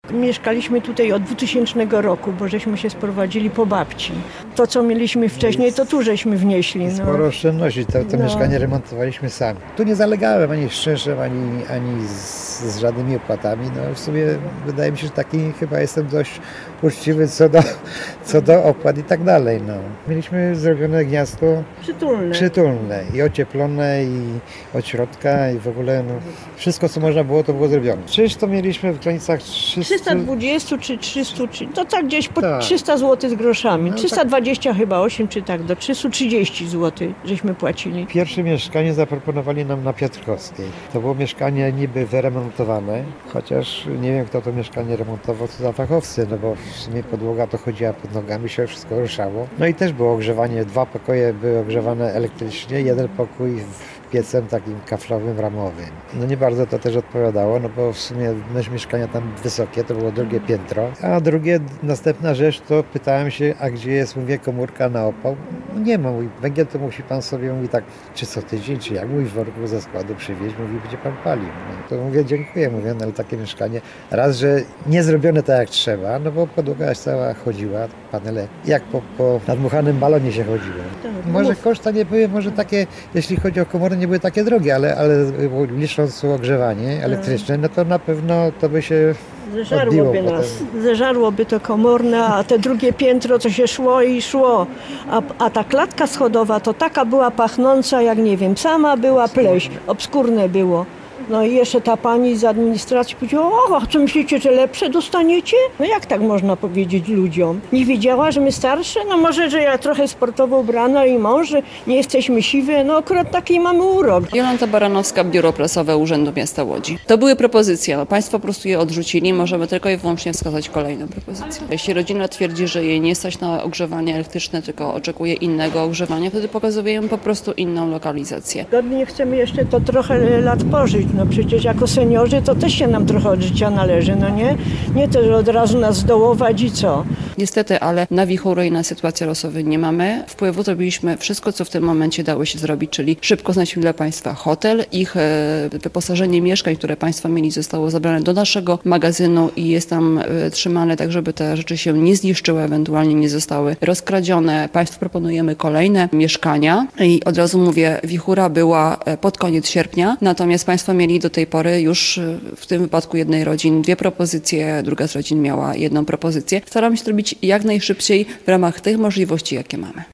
Mieszkaliśmy tutaj od 2000 roku, bo żeśmy się sprowadzili po babci. To, co mieliśmy wcześniej, to tu żeśmy wnieśli. No. Sporo oszczędności. To mieszkanie remontowaliśmy sami. Tu nie zalegałem ani z czynszem, ani z żadnymi opłatami. No w sumie wydaje mi się, że taki chyba jestem dość uczciwy co do opłat i tak dalej. No. Mieliśmy zrobione gniazdko przytulne i ocieplone i od środka i w ogóle wszystko, co można było, to było zrobione. Czynsz to mieliśmy w granicach 320 czy 300, to tak gdzieś po 300 zł z groszami. 320 chyba 8 czy tak, do 330 zł żeśmy płacili. Pierwsze mieszkanie zaproponowali nam na Piotrkowskiej. To było mieszkanie niby wyremontowane, chociaż nie wiem, kto to mieszkanie remontował, co za fachowcy, no bo w sumie podłoga to chodziła pod nogami, się wszystko ruszało. No i też było ogrzewanie, 2 pokoje były ogrzewane elektrycznie, jeden pokój piecem takim kaflowym, ramowym. No nie bardzo to też odpowiadało, no bo w sumie mieszkania tam wysokie, to było drugie piętro. A następna rzecz, to pytałem się, a gdzie jest, mówię, komórka na opał? No nie ma, mówi, węgiel to musi pan sobie, mówi tak, czy co tydzień, czy jak, mówi, w worku ze składu przywieźć, mówi, będzie pan palił. No to mówię, dziękuję, mówię, no ale takie mieszkanie, raz, że nie zrobione tak jak trzeba, no bo podłoga cała chodziła, panele, jak po nadmuchanym balonie się chodziło. Może koszta nie były, może takie, jeśli chodzi o komorę, nie były takie drogie, ale licząc ogrzewanie elektryczne, no to na pewno to by się zeżarłoby nas. Zeżarłoby to komorne, a te drugie piętro to się szło i szło. A ta klatka schodowa to taka była pachnąca, jak nie wiem, sama była pleś, obskurne było. No i jeszcze ta pani z administracji powiedziała, a co myślicie, że lepsze dostaniecie? No jak tak można powiedzieć ludziom? Nie wiedziała, że my starsze? No może, że ja trochę sportowo ubrana i mąż, że nie jesteśmy siwe, no akurat taki mamy urok. Jolanta Baranowska, Biuro Prasowe Urzędu Miasta Łodzi. To były propozycje, no państwo po prostu je odrzucili, możemy tylko i wyłącznie wskazać kolejną propozycję. Jeśli rodzina twierdzi, że jej nie stać na ogrzewanie elektryczne, tylko oczekuje innego ogrzewania, wtedy pokazujemy po prostu inną lokalizację. Godnie chcemy jeszcze to trochę lat pożyć. No przecież jako seniorzy to też się nam trochę od życia należy, no nie? Nie to, że od razu nas zdołować i co? Niestety, ale na wichury i na sytuacje losowe nie mamy wpływu. Zrobiliśmy wszystko, co w tym momencie dało się zrobić, czyli szybko znaleźliśmy dla państwa hotel. Ich wyposażenie mieszkań, które państwo mieli, zostało zabrane do naszego magazynu i jest tam trzymane tak, żeby te rzeczy się nie zniszczyły, ewentualnie nie zostały rozkradzione. Państwu proponujemy kolejne mieszkania i od razu mówię, wichura była pod koniec sierpnia, natomiast państwo mieli do tej pory już w tym wypadku jednej rodziny 2 propozycje, druga z rodzin miała 1 propozycję. Staramy się to robić jak najszybciej w ramach tych możliwości, jakie mamy.